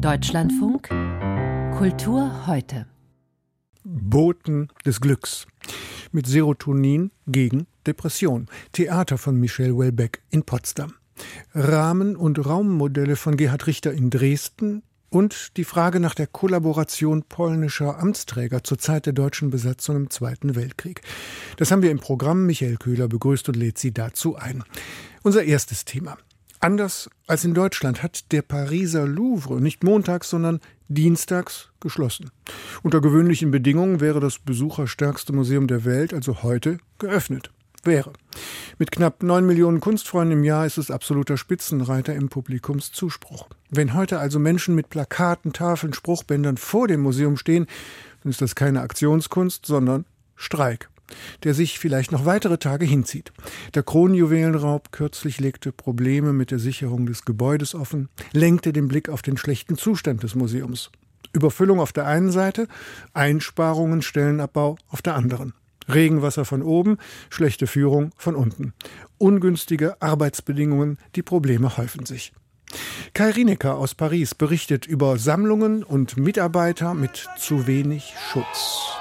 Deutschlandfunk Kultur heute. Boten des Glücks. Mit Serotonin gegen Depression. Theater von Michel Houellebecq in Potsdam. Rahmen- und Raummodelle von Gerhard Richter in Dresden und die Frage nach der Kollaboration polnischer Amtsträger zur Zeit der deutschen Besatzung im Zweiten Weltkrieg. Das haben wir im Programm. Michael Köhler begrüßt und lädt Sie dazu ein. Unser erstes Thema. Anders als in Deutschland hat der Pariser Louvre nicht montags, sondern dienstags geschlossen. Unter gewöhnlichen Bedingungen wäre das besucherstärkste Museum der Welt also heute geöffnet. Wäre. Mit knapp 9 Millionen Kunstfreunden im Jahr ist es absoluter Spitzenreiter im Publikumszuspruch. Wenn heute also Menschen mit Plakaten, Tafeln, Spruchbändern vor dem Museum stehen, dann ist das keine Aktionskunst, sondern Streik, der sich vielleicht noch weitere Tage hinzieht. Der Kronjuwelenraub kürzlich legte Probleme mit der Sicherung des Gebäudes offen, lenkte den Blick auf den schlechten Zustand des Museums. Überfüllung auf der einen Seite, Einsparungen, Stellenabbau auf der anderen. Regenwasser von oben, schlechte Führung von unten. Ungünstige Arbeitsbedingungen, die Probleme häufen sich. Kai Rinecker aus Paris berichtet über Sammlungen und Mitarbeiter mit zu wenig Schutz.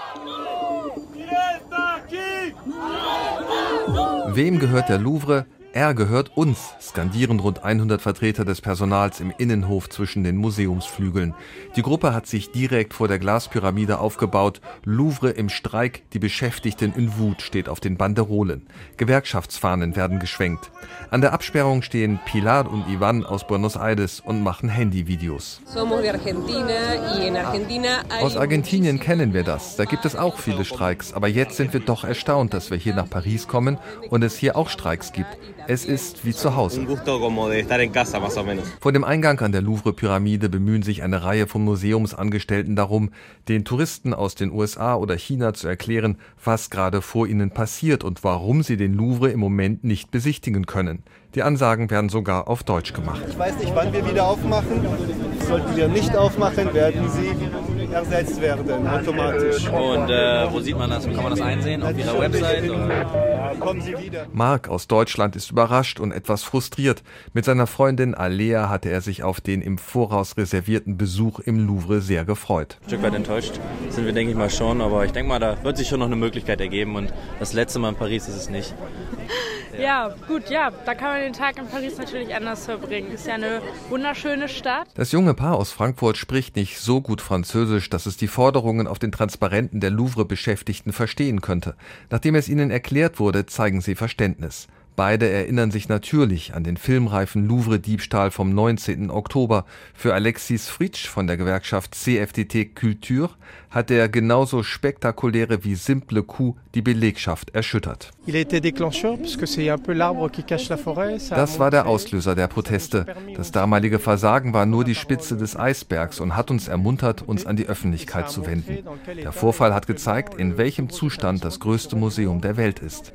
Wem gehört der Louvre? Er gehört uns, skandieren rund 100 Vertreter des Personals im Innenhof zwischen den Museumsflügeln. Die Gruppe hat sich direkt vor der Glaspyramide aufgebaut. Louvre im Streik, die Beschäftigten in Wut steht auf den Banderolen. Gewerkschaftsfahnen werden geschwenkt. An der Absperrung stehen Pilar und Ivan aus Buenos Aires und machen Handyvideos. Aus Argentinien kennen wir das. Da gibt es auch viele Streiks. Aber jetzt sind wir doch erstaunt, dass wir hier nach Paris kommen und es hier auch Streiks gibt. Es ist wie zu Hause. Vor dem Eingang an der Louvre-Pyramide bemühen sich eine Reihe von Museumsangestellten darum, den Touristen aus den USA oder China zu erklären, was gerade vor ihnen passiert und warum sie den Louvre im Moment nicht besichtigen können. Die Ansagen werden sogar auf Deutsch gemacht. Ich weiß nicht, wann wir wieder aufmachen. Sollten wir nicht aufmachen, werden sie ersetzt werden, automatisch. Und wo sieht man das? Kann man das einsehen? Auf Ihrer Website? Oder? Kommen Sie wieder. Marc aus Deutschland ist überrascht und etwas frustriert. Mit seiner Freundin Alea hatte er sich auf den im Voraus reservierten Besuch im Louvre sehr gefreut. Ein Stück weit enttäuscht sind wir, denke ich mal, schon. Aber ich denke mal, da wird sich schon noch eine Möglichkeit ergeben. Und das letzte Mal in Paris ist es nicht. Ja, gut, ja, da kann man den Tag in Paris natürlich anders verbringen. Ist ja eine wunderschöne Stadt. Das junge Paar aus Frankfurt spricht nicht so gut Französisch, dass es die Forderungen auf den Transparenten der Louvre-Beschäftigten verstehen könnte. Nachdem es ihnen erklärt wurde, zeigen sie Verständnis. Beide erinnern sich natürlich an den filmreifen Louvre-Diebstahl vom 19. Oktober. Für Alexis Fritsch von der Gewerkschaft CFDT Culture hat der genauso spektakuläre wie simple Coup die Belegschaft erschüttert. Das war der Auslöser der Proteste. Das damalige Versagen war nur die Spitze des Eisbergs und hat uns ermuntert, uns an die Öffentlichkeit zu wenden. Der Vorfall hat gezeigt, in welchem Zustand das größte Museum der Welt ist.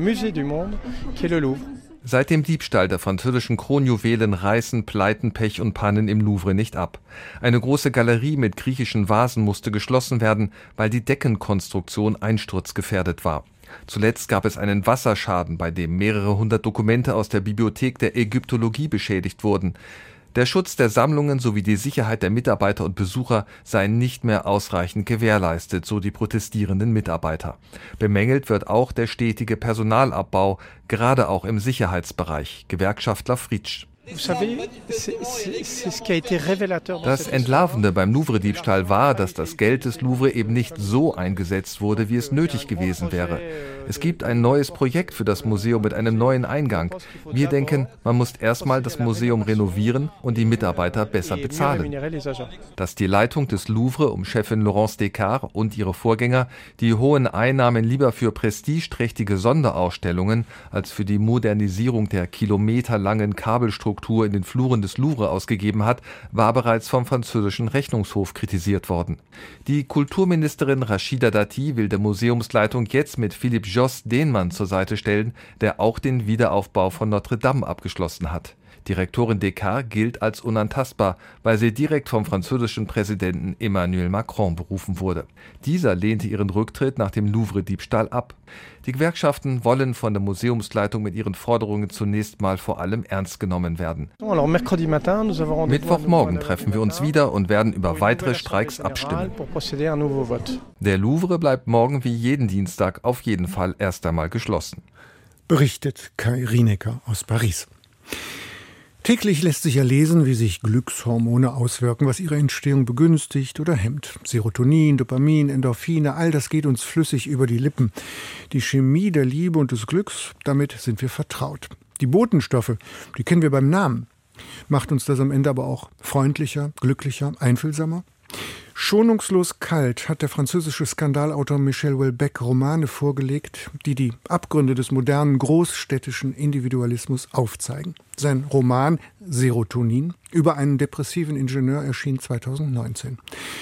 Seit dem Diebstahl der französischen Kronjuwelen reißen Pleiten, Pech und Pannen im Louvre nicht ab. Eine große Galerie mit griechischen Vasen musste geschlossen werden, weil die Deckenkonstruktion einsturzgefährdet war. Zuletzt gab es einen Wasserschaden, bei dem mehrere hundert Dokumente aus der Bibliothek der Ägyptologie beschädigt wurden. Der Schutz der Sammlungen sowie die Sicherheit der Mitarbeiter und Besucher seien nicht mehr ausreichend gewährleistet, so die protestierenden Mitarbeiter. Bemängelt wird auch der stetige Personalabbau, gerade auch im Sicherheitsbereich. Gewerkschaftler Fritsch. Das Entlarvende beim Louvre-Diebstahl war, dass das Geld des Louvre eben nicht so eingesetzt wurde, wie es nötig gewesen wäre. Es gibt ein neues Projekt für das Museum mit einem neuen Eingang. Wir denken, man muss erstmal das Museum renovieren und die Mitarbeiter besser bezahlen. Dass die Leitung des Louvre um Chefin Laurence Descartes und ihre Vorgänger die hohen Einnahmen lieber für prestigeträchtige Sonderausstellungen als für die Modernisierung der kilometerlangen Kabelstruktur in den Fluren des Louvre ausgegeben hat, war bereits vom französischen Rechnungshof kritisiert worden. Die Kulturministerin Rachida Dati will der Museumsleitung jetzt mit Philippe Josse den Mann zur Seite stellen, der auch den Wiederaufbau von Notre Dame abgeschlossen hat. Direktorin Descartes gilt als unantastbar, weil sie direkt vom französischen Präsidenten Emmanuel Macron berufen wurde. Dieser lehnte ihren Rücktritt nach dem Louvre-Diebstahl ab. Die Gewerkschaften wollen von der Museumsleitung mit ihren Forderungen zunächst mal vor allem ernst genommen werden. Mittwochmorgen treffen wir uns wieder und werden über weitere Streiks abstimmen. Der Louvre bleibt morgen wie jeden Dienstag auf jeden Fall erst einmal geschlossen. Berichtet Kai Rinecker aus Paris. Täglich lässt sich ja lesen, wie sich Glückshormone auswirken, was ihre Entstehung begünstigt oder hemmt. Serotonin, Dopamin, Endorphine, all das geht uns flüssig über die Lippen. Die Chemie der Liebe und des Glücks, damit sind wir vertraut. Die Botenstoffe, die kennen wir beim Namen. Macht uns das am Ende aber auch freundlicher, glücklicher, einfühlsamer? Schonungslos kalt hat der französische Skandalautor Michel Houellebecq Romane vorgelegt, die die Abgründe des modernen großstädtischen Individualismus aufzeigen. Sein Roman Serotonin über einen depressiven Ingenieur erschien 2019.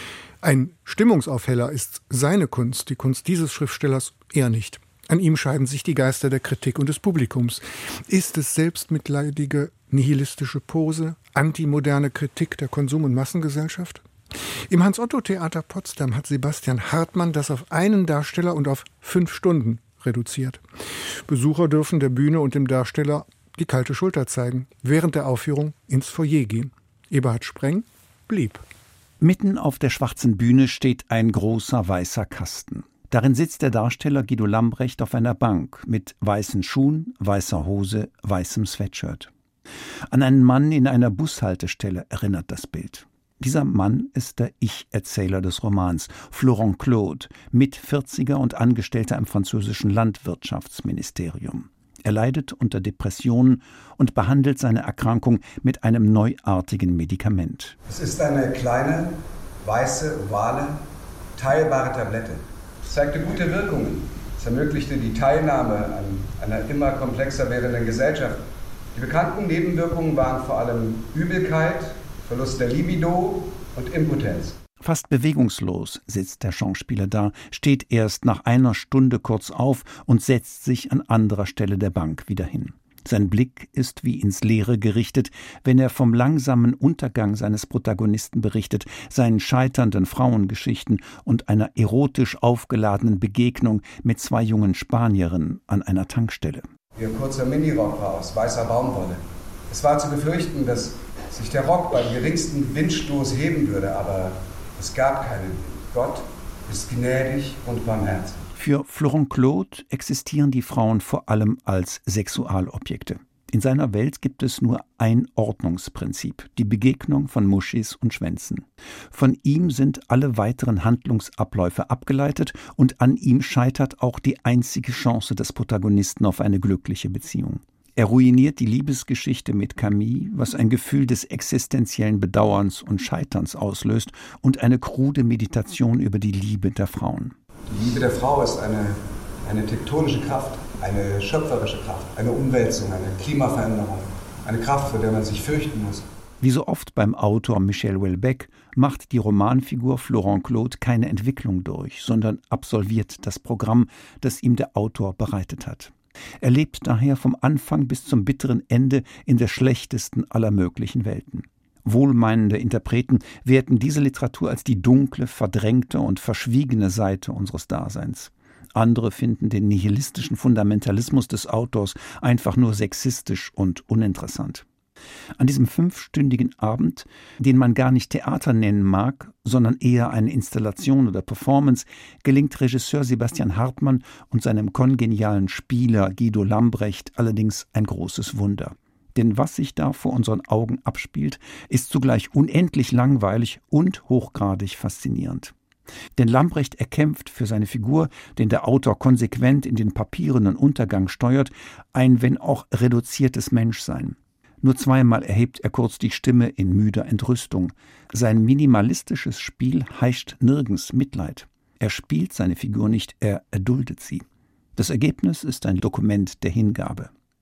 Ein Stimmungsaufheller ist seine Kunst, die Kunst dieses Schriftstellers eher nicht. An ihm scheiden sich die Geister der Kritik und des Publikums. Ist es selbstmitleidige, nihilistische Pose, antimoderne Kritik der Konsum- und Massengesellschaft? Im Hans-Otto-Theater Potsdam hat Sebastian Hartmann das auf einen Darsteller und auf 5 Stunden reduziert. Besucher dürfen der Bühne und dem Darsteller die kalte Schulter zeigen, während der Aufführung ins Foyer gehen. Eberhard Spreng blieb. Mitten auf der schwarzen Bühne steht ein großer weißer Kasten. Darin sitzt der Darsteller Guido Lambrecht auf einer Bank mit weißen Schuhen, weißer Hose, weißem Sweatshirt. An einen Mann in einer Bushaltestelle erinnert das Bild. Dieser Mann ist der Ich-Erzähler des Romans, Florent Claude, Mit-40er und Angestellter im französischen Landwirtschaftsministerium. Er leidet unter Depressionen und behandelt seine Erkrankung mit einem neuartigen Medikament. Es ist eine kleine, weiße, ovale, teilbare Tablette. Es zeigte gute Wirkungen. Es ermöglichte die Teilnahme an einer immer komplexer werdenden Gesellschaft. Die bekannten Nebenwirkungen waren vor allem Übelkeit, Verlust der Libido und Impotenz. Fast bewegungslos sitzt der Schauspieler da, steht erst nach einer Stunde kurz auf und setzt sich an anderer Stelle der Bank wieder hin. Sein Blick ist wie ins Leere gerichtet, wenn er vom langsamen Untergang seines Protagonisten berichtet, seinen scheiternden Frauengeschichten und einer erotisch aufgeladenen Begegnung mit 2 jungen Spanierinnen an einer Tankstelle. Ihr kurzer Minirock war aus weißer Baumwolle. Es war zu befürchten, dass sich der Rock beim geringsten Windstoß heben würde, aber es gab keinen. Gott ist gnädig und barmherzig. Für Florent Claude existieren die Frauen vor allem als Sexualobjekte. In seiner Welt gibt es nur ein Ordnungsprinzip, die Begegnung von Muschis und Schwänzen. Von ihm sind alle weiteren Handlungsabläufe abgeleitet und an ihm scheitert auch die einzige Chance des Protagonisten auf eine glückliche Beziehung. Er ruiniert die Liebesgeschichte mit Camille, was ein Gefühl des existenziellen Bedauerns und Scheiterns auslöst und eine krude Meditation über die Liebe der Frauen. Die Liebe der Frau ist eine tektonische Kraft, eine schöpferische Kraft, eine Umwälzung, eine Klimaveränderung, eine Kraft, vor der man sich fürchten muss. Wie so oft beim Autor Michel Houellebecq macht die Romanfigur Florent Claude keine Entwicklung durch, sondern absolviert das Programm, das ihm der Autor bereitet hat. Er lebt daher vom Anfang bis zum bitteren Ende in der schlechtesten aller möglichen Welten. Wohlmeinende Interpreten werten diese Literatur als die dunkle, verdrängte und verschwiegene Seite unseres Daseins. Andere finden den nihilistischen Fundamentalismus des Autors einfach nur sexistisch und uninteressant. An diesem 5-stündigen Abend, den man gar nicht Theater nennen mag, sondern eher eine Installation oder Performance, gelingt Regisseur Sebastian Hartmann und seinem kongenialen Spieler Guido Lambrecht allerdings ein großes Wunder. Denn was sich da vor unseren Augen abspielt, ist zugleich unendlich langweilig und hochgradig faszinierend. Denn Lambrecht erkämpft für seine Figur, den der Autor konsequent in den papierenden Untergang steuert, ein wenn auch reduziertes Menschsein. Nur 2-mal erhebt er kurz die Stimme in müder Entrüstung. Sein minimalistisches Spiel heischt nirgends Mitleid. Er spielt seine Figur nicht, er erduldet sie. Das Ergebnis ist ein Dokument der Hingabe.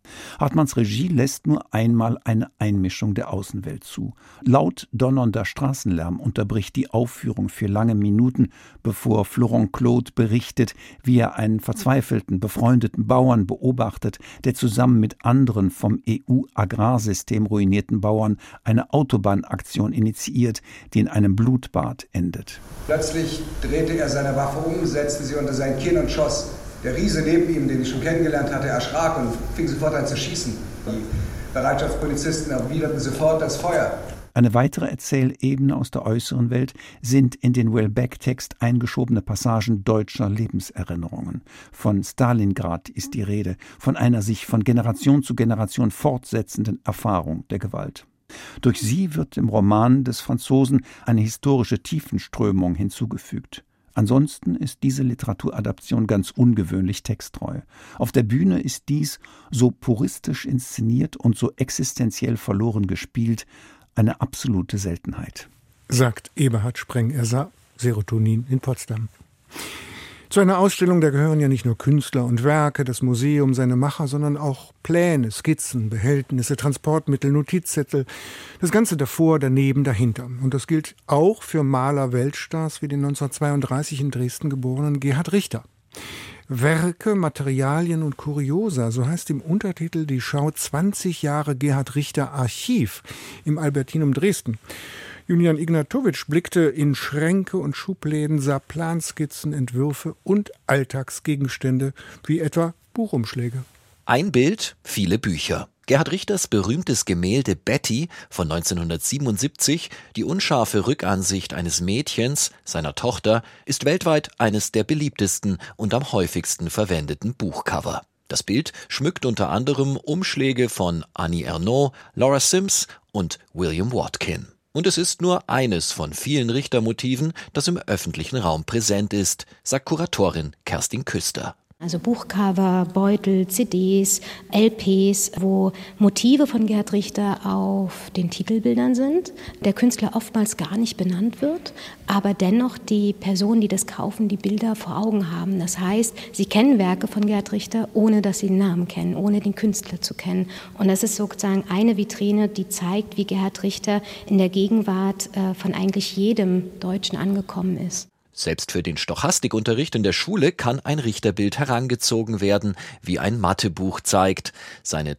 Hartmanns Regie lässt nur einmal eine Einmischung der Außenwelt zu. Laut donnernder Straßenlärm unterbricht die Aufführung für lange Minuten, bevor Florent Claude berichtet, wie er einen verzweifelten, befreundeten Bauern beobachtet, der zusammen mit anderen vom EU-Agrarsystem ruinierten Bauern eine Autobahnaktion initiiert, die in einem Blutbad endet. Plötzlich drehte er seine Waffe um, setzte sie unter sein Kinn und schoss. Der Riese neben ihm, den ich schon kennengelernt hatte, erschrak und fing sofort an zu schießen. Die Bereitschaftspolizisten erwiderten sofort das Feuer. Eine weitere Erzählebene aus der äußeren Welt sind in den Welbeck-Text eingeschobene Passagen deutscher Lebenserinnerungen. Von Stalingrad ist die Rede, von einer sich von Generation zu Generation fortsetzenden Erfahrung der Gewalt. Durch sie wird im Roman des Franzosen eine historische Tiefenströmung hinzugefügt. Ansonsten ist diese Literaturadaption ganz ungewöhnlich texttreu. Auf der Bühne ist dies so puristisch inszeniert und so existenziell verloren gespielt, eine absolute Seltenheit. Sagt Eberhard Spreng, er sah Serotonin in Potsdam. Zu einer Ausstellung, da gehören ja nicht nur Künstler und Werke, das Museum, seine Macher, sondern auch Pläne, Skizzen, Behältnisse, Transportmittel, Notizzettel, das Ganze davor, daneben, dahinter. Und das gilt auch für Maler-Weltstars wie den 1932 in Dresden geborenen Gerhard Richter. Werke, Materialien und Kuriosa, so heißt im Untertitel die Schau 20 Jahre Gerhard Richter Archiv im Albertinum Dresden. Julian Ignatowitsch blickte in Schränke und Schubläden, sah Planskizzen, Entwürfe und Alltagsgegenstände, wie etwa Buchumschläge. Ein Bild, viele Bücher. Gerhard Richters berühmtes Gemälde Betty von 1977, die unscharfe Rückansicht eines Mädchens, seiner Tochter, ist weltweit eines der beliebtesten und am häufigsten verwendeten Buchcover. Das Bild schmückt unter anderem Umschläge von Annie Ernaux, Laura Sims und William Watkin. Und es ist nur eines von vielen Richter-Motiven, das im öffentlichen Raum präsent ist, sagt Kuratorin Kerstin Küster. Also Buchcover, Beutel, CDs, LPs, wo Motive von Gerhard Richter auf den Titelbildern sind, der Künstler oftmals gar nicht benannt wird, aber dennoch die Personen, die das kaufen, die Bilder vor Augen haben. Das heißt, sie kennen Werke von Gerhard Richter, ohne dass sie den Namen kennen, ohne den Künstler zu kennen. Und das ist sozusagen eine Vitrine, die zeigt, wie Gerhard Richter in der Gegenwart von eigentlich jedem Deutschen angekommen ist. Selbst für den Stochastikunterricht in der Schule kann ein Richterbild herangezogen werden, wie ein Mathebuch zeigt. Seine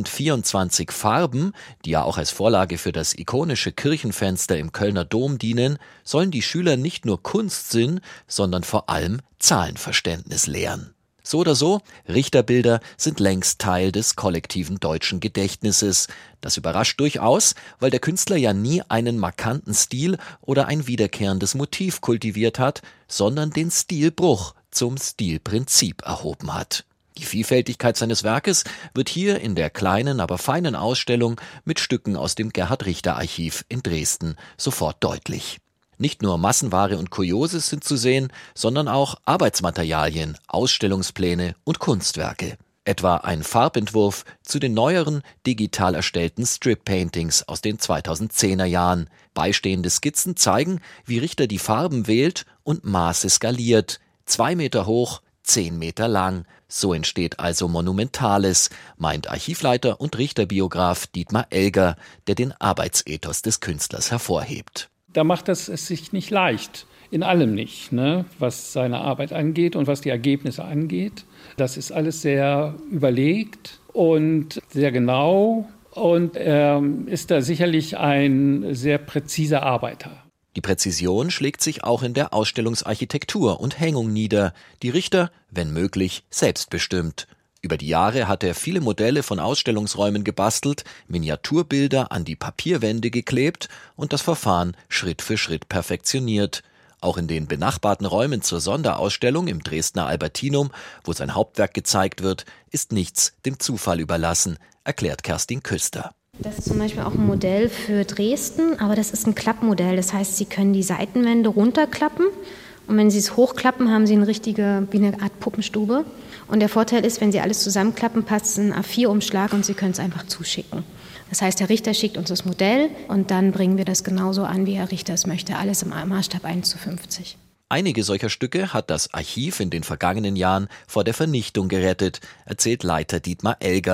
1024 Farben, die ja auch als Vorlage für das ikonische Kirchenfenster im Kölner Dom dienen, sollen die Schüler nicht nur Kunstsinn, sondern vor allem Zahlenverständnis lehren. So oder so, Richterbilder sind längst Teil des kollektiven deutschen Gedächtnisses. Das überrascht durchaus, weil der Künstler ja nie einen markanten Stil oder ein wiederkehrendes Motiv kultiviert hat, sondern den Stilbruch zum Stilprinzip erhoben hat. Die Vielfältigkeit seines Werkes wird hier in der kleinen, aber feinen Ausstellung mit Stücken aus dem Gerhard-Richter-Archiv in Dresden sofort deutlich. Nicht nur Massenware und Kurioses sind zu sehen, sondern auch Arbeitsmaterialien, Ausstellungspläne und Kunstwerke. Etwa ein Farbentwurf zu den neueren, digital erstellten Strip-Paintings aus den 2010er Jahren. Beistehende Skizzen zeigen, wie Richter die Farben wählt und Maße skaliert. 2 Meter hoch, 10 Meter lang. So entsteht also Monumentales, meint Archivleiter und Richterbiograf Dietmar Elger, der den Arbeitsethos des Künstlers hervorhebt. Da macht es sich nicht leicht, in allem nicht, ne? Was seine Arbeit angeht und was die Ergebnisse angeht. Das ist alles sehr überlegt und sehr genau und er ist da sicherlich ein sehr präziser Arbeiter. Die Präzision schlägt sich auch in der Ausstellungsarchitektur und Hängung nieder, die Richter, wenn möglich, selbstbestimmt. Über die Jahre hat er viele Modelle von Ausstellungsräumen gebastelt, Miniaturbilder an die Papierwände geklebt und das Verfahren Schritt für Schritt perfektioniert. Auch in den benachbarten Räumen zur Sonderausstellung im Dresdner Albertinum, wo sein Hauptwerk gezeigt wird, ist nichts dem Zufall überlassen, erklärt Kerstin Küster. Das ist zum Beispiel auch ein Modell für Dresden, aber das ist ein Klappmodell. Das heißt, Sie können die Seitenwände runterklappen und wenn Sie es hochklappen, haben Sie wie eine Art Puppenstube. Und der Vorteil ist, wenn Sie alles zusammenklappen, passt ein A4-Umschlag und Sie können es einfach zuschicken. Das heißt, Herr Richter schickt uns das Modell und dann bringen wir das genauso an, wie Herr Richter es möchte. Alles im Maßstab 1:50. Einige solcher Stücke hat das Archiv in den vergangenen Jahren vor der Vernichtung gerettet, erzählt Leiter Dietmar Elger.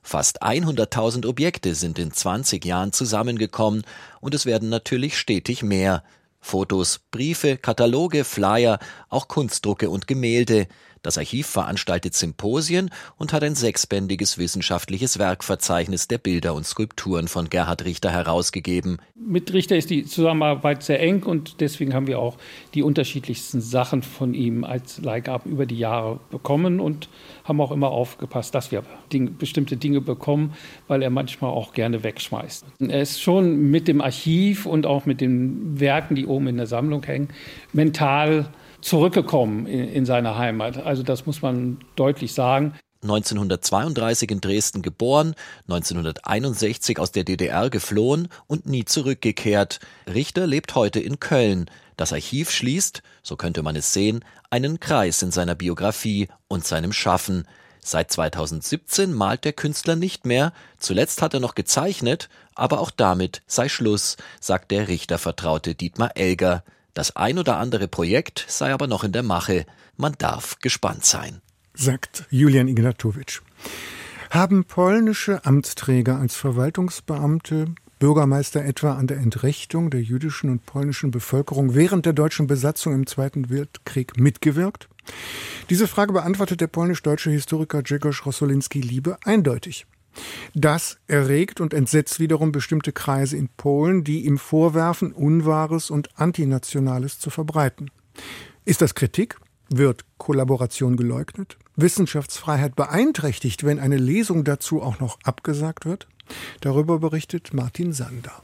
Fast 100.000 Objekte sind in 20 Jahren zusammengekommen und es werden natürlich stetig mehr. Fotos, Briefe, Kataloge, Flyer, auch Kunstdrucke und Gemälde. Das Archiv veranstaltet Symposien und hat ein 6-bändiges wissenschaftliches Werkverzeichnis der Bilder und Skulpturen von Gerhard Richter herausgegeben. Mit Richter ist die Zusammenarbeit sehr eng und deswegen haben wir auch die unterschiedlichsten Sachen von ihm als Leihgaben über die Jahre bekommen und haben auch immer aufgepasst, dass wir bestimmte Dinge bekommen, weil er manchmal auch gerne wegschmeißt. Er ist schon mit dem Archiv und auch mit den Werken, die oben in der Sammlung hängen, mental zurückgekommen in seine Heimat. Also das muss man deutlich sagen. 1932 in Dresden geboren, 1961 aus der DDR geflohen und nie zurückgekehrt. Richter lebt heute in Köln. Das Archiv schließt, so könnte man es sehen, einen Kreis in seiner Biografie und seinem Schaffen. Seit 2017 malt der Künstler nicht mehr. Zuletzt hat er noch gezeichnet, aber auch damit sei Schluss, sagt der Richter-Vertraute Dietmar Elger. Das ein oder andere Projekt sei aber noch in der Mache. Man darf gespannt sein, sagt Julian Ignatowicz. Haben polnische Amtsträger als Verwaltungsbeamte, Bürgermeister etwa an der Entrechtung der jüdischen und polnischen Bevölkerung während der deutschen Besatzung im Zweiten Weltkrieg mitgewirkt? Diese Frage beantwortet der polnisch-deutsche Historiker Grzegorz Rosoliński-Liebe eindeutig. Das erregt und entsetzt wiederum bestimmte Kreise in Polen, die ihm vorwerfen, Unwahres und Antinationales zu verbreiten. Ist das Kritik? Wird Kollaboration geleugnet? Wissenschaftsfreiheit beeinträchtigt, wenn eine Lesung dazu auch noch abgesagt wird? Darüber berichtet Martin Sander.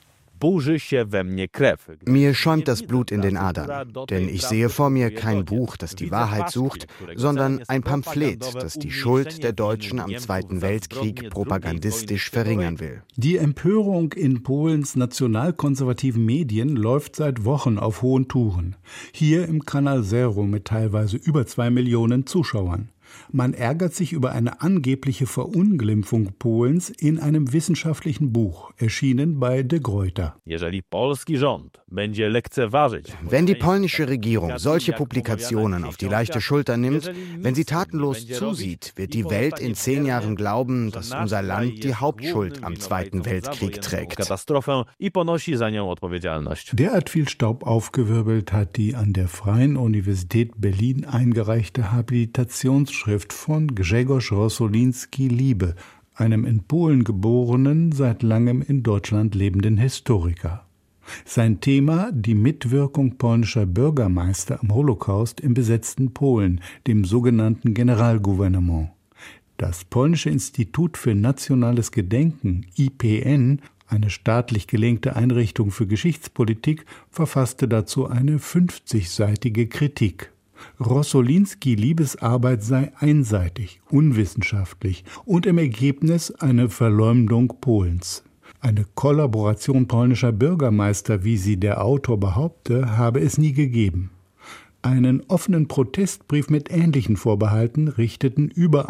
Mir schäumt das Blut in den Adern, denn ich sehe vor mir kein Buch, das die Wahrheit sucht, sondern ein Pamphlet, das die Schuld der Deutschen am Zweiten Weltkrieg propagandistisch verringern will. Die Empörung in Polens nationalkonservativen Medien läuft seit Wochen auf hohen Touren. Hier im Kanal Zero mit teilweise über 2 Millionen Zuschauern. Man ärgert sich über eine angebliche Verunglimpfung Polens in einem wissenschaftlichen Buch, erschienen bei De Gruyter. Wenn die polnische Regierung solche Publikationen auf die leichte Schulter nimmt, wenn sie tatenlos zusieht, wird die Welt in 10 Jahren glauben, dass unser Land die Hauptschuld am Zweiten Weltkrieg trägt. Derart viel Staub aufgewirbelt hat die an der Freien Universität Berlin eingereichte Habilitationsschrift von Grzegorz Rosoliński-Liebe, einem in Polen geborenen, seit langem in Deutschland lebenden Historiker. Sein Thema: die Mitwirkung polnischer Bürgermeister am Holocaust im besetzten Polen, dem sogenannten Generalgouvernement. Das Polnische Institut für Nationales Gedenken, IPN, eine staatlich gelenkte Einrichtung für Geschichtspolitik, verfasste dazu eine 50-seitige Kritik. Rosoliński-Liebes Arbeit sei einseitig, unwissenschaftlich und im Ergebnis eine Verleumdung Polens. Eine Kollaboration polnischer Bürgermeister, wie sie der Autor behaupte, habe es nie gegeben. Einen offenen Protestbrief mit ähnlichen Vorbehalten richteten über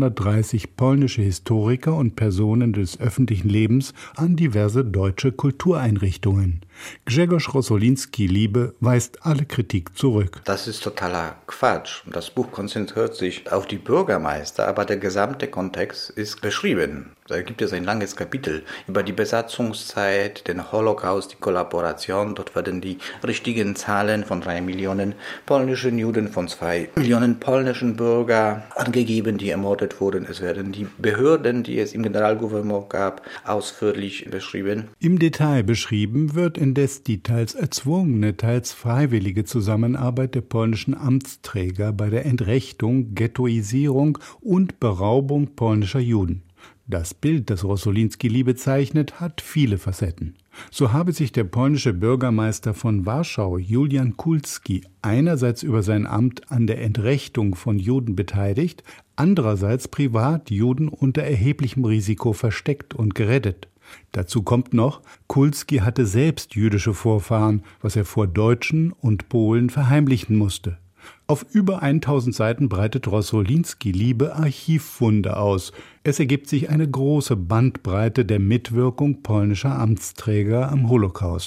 130 polnische Historiker und Personen des öffentlichen Lebens an diverse deutsche Kultureinrichtungen. Grzegorz Rosoliński-Liebe weist alle Kritik zurück. Das ist totaler Quatsch. Das Buch konzentriert sich auf die Bürgermeister, aber der gesamte Kontext ist beschrieben. Da gibt es ein langes Kapitel über die Besatzungszeit, den Holocaust, die Kollaboration. Dort werden die richtigen Zahlen von 3 Millionen polnischen Juden, von 2 Millionen polnischen Bürgern angegeben, die ermordet wurden. Es werden die Behörden, die es im Generalgouvernement gab, ausführlich beschrieben. Im Detail beschrieben wird indes die teils erzwungene, teils freiwillige Zusammenarbeit der polnischen Amtsträger bei der Entrechtung, Ghettoisierung und Beraubung polnischer Juden. Das Bild, das Rosoliński-Liebe zeichnet, hat viele Facetten. So habe sich der polnische Bürgermeister von Warschau, Julian Kulski, einerseits über sein Amt an der Entrechtung von Juden beteiligt, andererseits privat Juden unter erheblichem Risiko versteckt und gerettet. Dazu kommt noch, Kulski hatte selbst jüdische Vorfahren, was er vor Deutschen und Polen verheimlichen musste. Auf über 1000 Seiten breitet Rosoliński-Liebe Archivfunde aus. Es ergibt sich eine große Bandbreite der Mitwirkung polnischer Amtsträger am Holocaust.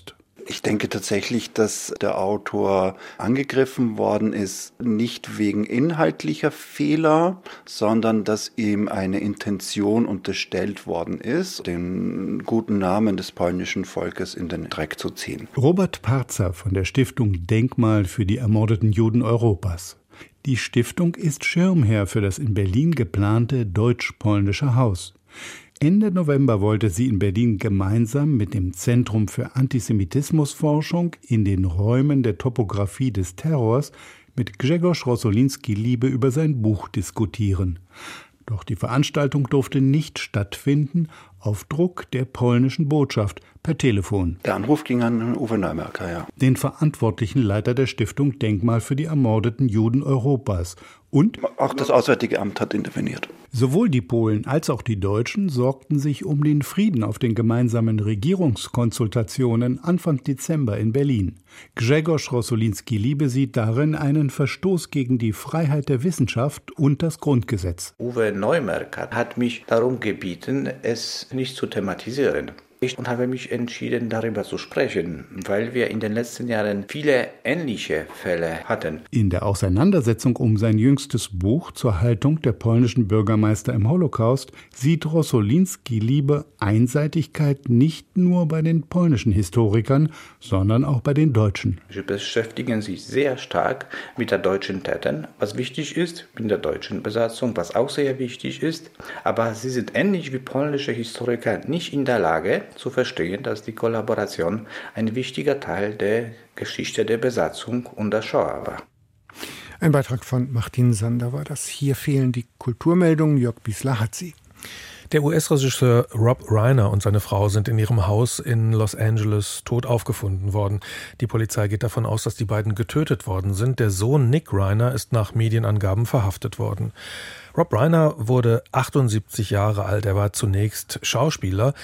Ich denke tatsächlich, dass der Autor angegriffen worden ist, nicht wegen inhaltlicher Fehler, sondern dass ihm eine Intention unterstellt worden ist, den guten Namen des polnischen Volkes in den Dreck zu ziehen. Robert Parzer von der Stiftung Denkmal für die ermordeten Juden Europas. Die Stiftung ist Schirmherr für das in Berlin geplante deutsch-polnische Haus. Ende November wollte sie in Berlin gemeinsam mit dem Zentrum für Antisemitismusforschung in den Räumen der Topographie des Terrors mit Grzegorz Rosolinski-Liebe über sein Buch diskutieren. Doch die Veranstaltung durfte nicht stattfinden, auf Druck der polnischen Botschaft per Telefon. Der Anruf ging an Uwe Neumerker, ja. Den verantwortlichen Leiter der Stiftung Denkmal für die ermordeten Juden Europas. Und auch das Auswärtige Amt hat interveniert. Sowohl die Polen als auch die Deutschen sorgten sich um den Frieden auf den gemeinsamen Regierungskonsultationen Anfang Dezember in Berlin. Grzegorz Rosolinski-Liebe sieht darin einen Verstoß gegen die Freiheit der Wissenschaft und das Grundgesetz. Uwe Neumerker hat mich darum gebeten, es nicht zu thematisieren. Ich habe mich entschieden, darüber zu sprechen, weil wir in den letzten Jahren viele ähnliche Fälle hatten. In der Auseinandersetzung um sein jüngstes Buch zur Haltung der polnischen Bürgermeister im Holocaust sieht Rosolinski-Liebe Einseitigkeit nicht nur bei den polnischen Historikern, sondern auch bei den Deutschen. Sie beschäftigen sich sehr stark mit der deutschen Tätern, was wichtig ist, mit der deutschen Besatzung, was auch sehr wichtig ist. Aber sie sind ähnlich wie polnische Historiker nicht in der Lage, zu verstehen, dass die Kollaboration ein wichtiger Teil der Geschichte der Besatzung und der Shoah war. Ein Beitrag von Martin Sander war das. Hier fehlen die Kulturmeldungen. Jörg Biesler hat sie. Der US-Regisseur Rob Reiner und seine Frau sind in ihrem Haus in Los Angeles tot aufgefunden worden. Die Polizei geht davon aus, dass die beiden getötet worden sind. Der Sohn Nick Reiner ist nach Medienangaben verhaftet worden. Rob Reiner wurde 78 Jahre alt. Er war zunächst Schauspieler.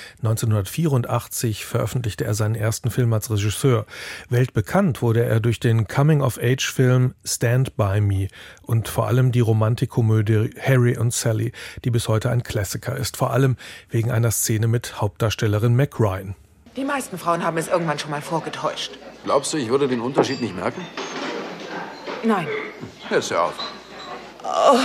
1984 veröffentlichte er seinen ersten Film als Regisseur. Weltbekannt wurde er durch den Coming-of-Age-Film Stand By Me und vor allem die Romantikkomödie Harry und Sally, die bis heute ein Klassiker ist. Vor allem wegen einer Szene mit Hauptdarstellerin Meg Ryan. Die meisten Frauen haben es irgendwann schon mal vorgetäuscht. Glaubst du, ich würde den Unterschied nicht merken? Nein. Hör's ja auf. Oh.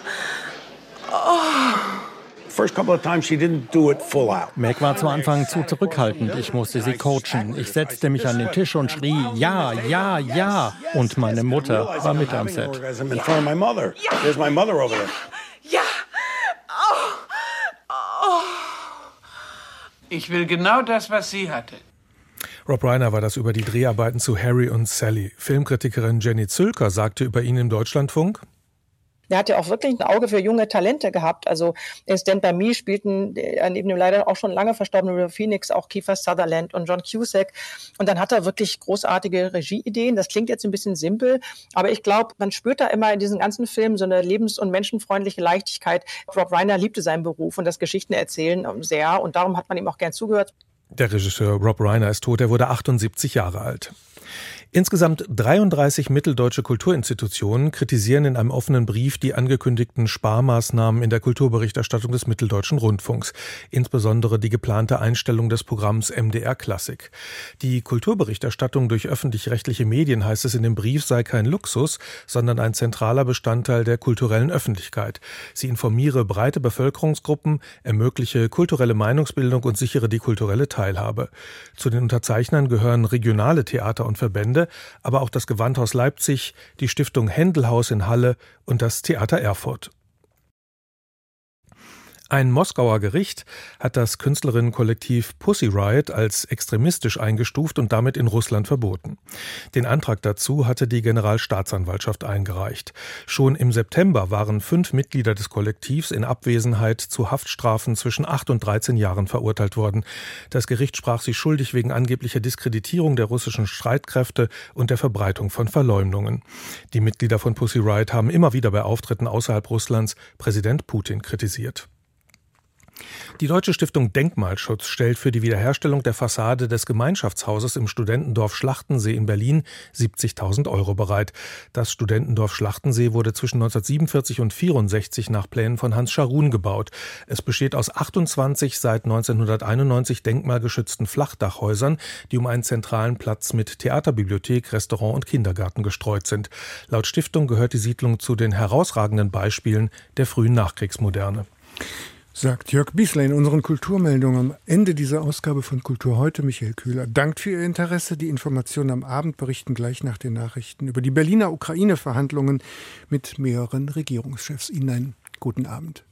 Meg war zu Anfang zu zurückhaltend. Ich musste sie coachen. Ich setzte mich an den Tisch und schrie, ja, ja, ja. Und meine Mutter war mit am Set. Ja. Ich will genau das, was sie hatte. Rob Reiner war das über die Dreharbeiten zu Harry und Sally. Filmkritikerin Jenny Zülker sagte über ihn im Deutschlandfunk: Er hat ja auch wirklich ein Auge für junge Talente gehabt. Also in Stand By Me spielten neben dem leider auch schon lange verstorbenen River Phoenix auch Kiefer Sutherland und John Cusack. Und dann hat er wirklich großartige Regieideen. Das klingt jetzt ein bisschen simpel, aber ich glaube, man spürt da immer in diesen ganzen Filmen so eine lebens- und menschenfreundliche Leichtigkeit. Rob Reiner liebte seinen Beruf und das Geschichtenerzählen sehr und darum hat man ihm auch gern zugehört. Der Regisseur Rob Reiner ist tot, er wurde 78 Jahre alt. Insgesamt 33 mitteldeutsche Kulturinstitutionen kritisieren in einem offenen Brief die angekündigten Sparmaßnahmen in der Kulturberichterstattung des Mitteldeutschen Rundfunks, insbesondere die geplante Einstellung des Programms MDR Klassik. Die Kulturberichterstattung durch öffentlich-rechtliche Medien, heißt es in dem Brief, sei kein Luxus, sondern ein zentraler Bestandteil der kulturellen Öffentlichkeit. Sie informiere breite Bevölkerungsgruppen, ermögliche kulturelle Meinungsbildung und sichere die kulturelle Teilhabe. Zu den Unterzeichnern gehören regionale Theater und Verbände, aber auch das Gewandhaus Leipzig, die Stiftung Händelhaus in Halle und das Theater Erfurt. Ein Moskauer Gericht hat das Künstlerinnenkollektiv Pussy Riot als extremistisch eingestuft und damit in Russland verboten. Den Antrag dazu hatte die Generalstaatsanwaltschaft eingereicht. Schon im September waren 5 Mitglieder des Kollektivs in Abwesenheit zu Haftstrafen zwischen 8 und 13 Jahren verurteilt worden. Das Gericht sprach sie schuldig wegen angeblicher Diskreditierung der russischen Streitkräfte und der Verbreitung von Verleumdungen. Die Mitglieder von Pussy Riot haben immer wieder bei Auftritten außerhalb Russlands Präsident Putin kritisiert. Die Deutsche Stiftung Denkmalschutz stellt für die Wiederherstellung der Fassade des Gemeinschaftshauses im Studentendorf Schlachtensee in Berlin 70.000 € bereit. Das Studentendorf Schlachtensee wurde zwischen 1947 und 1964 nach Plänen von Hans Scharoun gebaut. Es besteht aus 28 seit 1991 denkmalgeschützten Flachdachhäusern, die um einen zentralen Platz mit Theaterbibliothek, Restaurant und Kindergarten gestreut sind. Laut Stiftung gehört die Siedlung zu den herausragenden Beispielen der frühen Nachkriegsmoderne. Sagt Jörg Biesler in unseren Kulturmeldungen am Ende dieser Ausgabe von Kultur heute. Michael Köhler dankt für Ihr Interesse. Die Informationen am Abend berichten gleich nach den Nachrichten über die Berliner Ukraine-Verhandlungen mit mehreren Regierungschefs. Ihnen einen guten Abend.